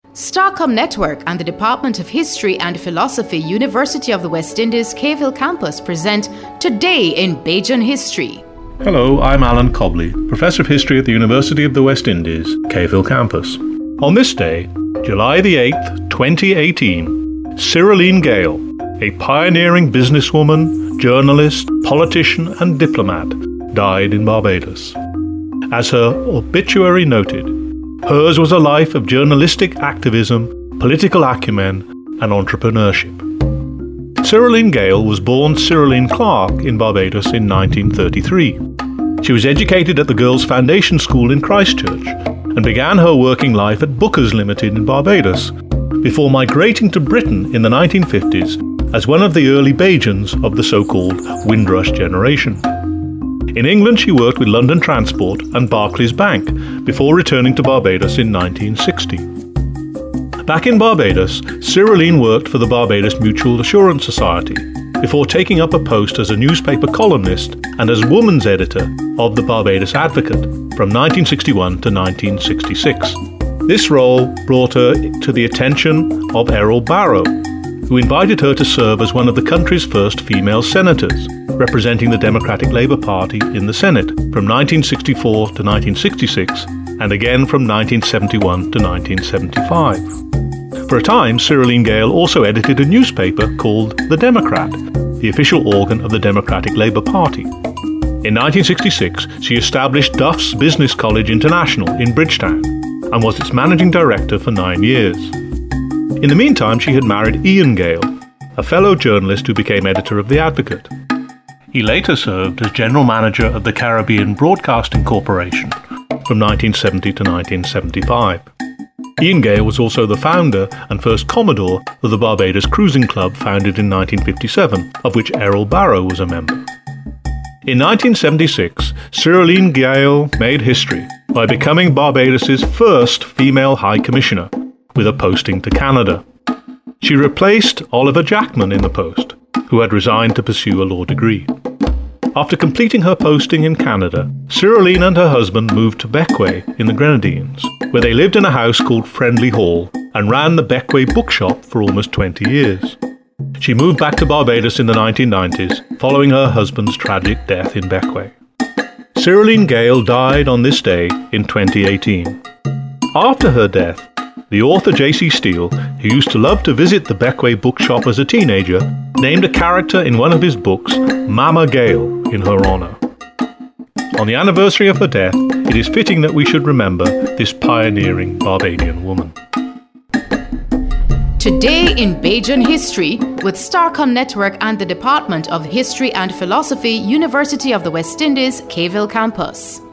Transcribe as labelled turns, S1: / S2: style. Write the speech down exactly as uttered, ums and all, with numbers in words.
S1: Starcom Network and the Department of History and Philosophy, University of the West Indies, Cave Hill Campus present Today in Bajan History.
S2: Hello, I'm Alan Cobley, Professor of History at the University of the West Indies, Cave Hill Campus. On this day, July the eighth, twenty eighteen, Cyriline Gale, a pioneering businesswoman, journalist, politician and diplomat, died in Barbados. As her obituary noted, hers was a life of journalistic activism, political acumen and entrepreneurship. Cyriline Gale was born Cyriline Clark in Barbados in nineteen thirty-three. She was educated at the Girls' Foundation School in Christchurch and began her working life at Booker's Limited in Barbados, before migrating to Britain in the nineteen fifties as one of the early Bajans of the so-called Windrush generation. In England, she worked with London Transport and Barclays Bank before returning to Barbados in nineteen sixty. Back in Barbados, Cyriline worked for the Barbados Mutual Assurance Society before taking up a post as a newspaper columnist and as woman's editor of the Barbados Advocate from nineteen sixty-one to nineteen sixty-six. This role brought her to the attention of Errol Barrow, who invited her to serve as one of the country's first female senators, representing the Democratic Labour Party in the Senate from nineteen sixty-four to nineteen sixty-six, and again from nineteen seventy-one to nineteen seventy-five. For a time, Cyriline Gale also edited a newspaper called The Democrat, the official organ of the Democratic Labour Party. In nineteen sixty-six, she established Duff's Business College International in Bridgetown and was its managing director for nine years. In the meantime, she had married Ian Gale, a fellow journalist who became editor of The Advocate. He later served as general manager of the Caribbean Broadcasting Corporation from nineteen seventy to nineteen seventy-five. Ian Gale was also the founder and first Commodore of the Barbados Cruising Club, founded in nineteen fifty-seven, of which Errol Barrow was a member. In nineteen seventy-six, Cyriline Gale made history by becoming Barbados's first female High Commissioner, with a posting to Canada. She replaced Oliver Jackman in the post, who had resigned to pursue a law degree. After completing her posting in Canada, Cyriline and her husband moved to Bequia in the Grenadines, where they lived in a house called Friendly Hall and ran the Bequia bookshop for almost twenty years. She moved back to Barbados in the nineteen nineties, following her husband's tragic death in Bequia. Cyriline Gale died on this day in twenty eighteen. After her death, the author J C Steele, who used to love to visit the Bequia bookshop as a teenager, named a character in one of his books Mama Gale in her honour. On the anniversary of her death, it is fitting that we should remember this pioneering Barbadian woman.
S1: Today in Bajan History with Starcom Network and the Department of History and Philosophy, University of the West Indies, Cave Hill Campus.